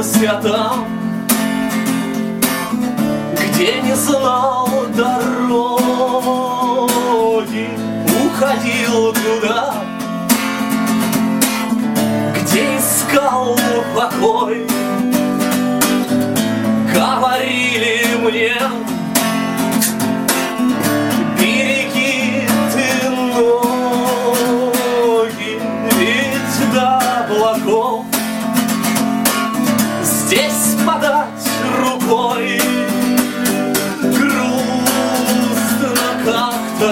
я там, где не знал дороги, уходил туда, где искал покой. Говорили мне: береги ты ноги, ведь до облаков здесь подать рукой. Грустно как-то,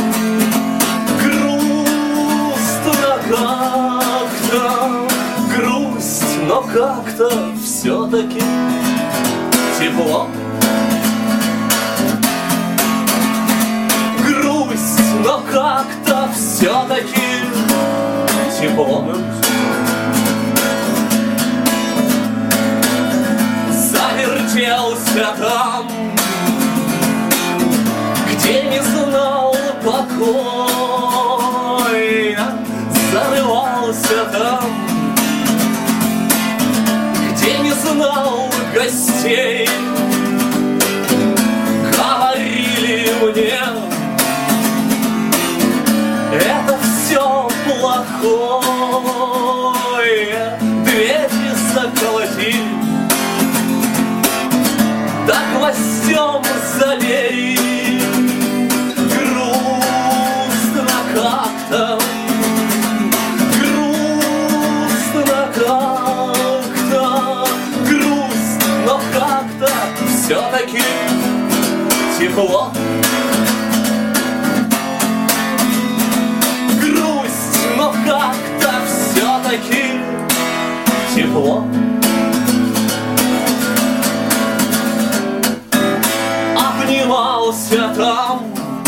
грустно как-то, грусть, но как-то все-таки тепло. Грусть, но как-то все-таки тепло. Завертелся там, где не знал покоя, зарывался там, где не знал гостей. Говорили мне: это все плохое, двери заколоти, да гвоздем залей. Грустно как-то, грустно как-то, грусть, но как-то все-таки тепло. Грусть, но как-то все-таки тепло. Обнимался там,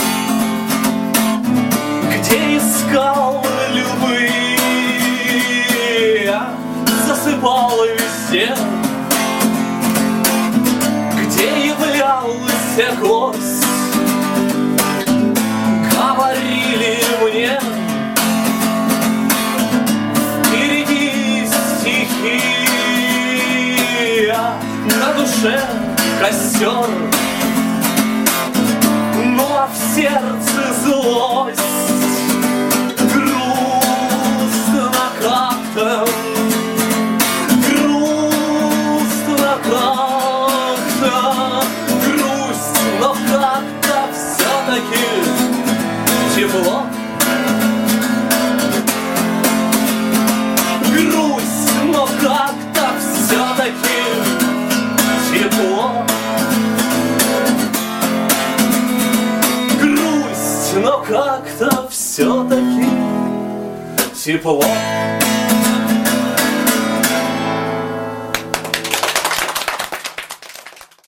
где искал любые, засыпал везде, где являлся гость. Говорили мне: впереди стихия, на душе костер, ну а в сердце злость. Грустно как-то, грустно как-то, грусть, но как-то все-таки тепло. Грусть, но как-то все-таки тепло. Грусть, но как-то все-таки тепло.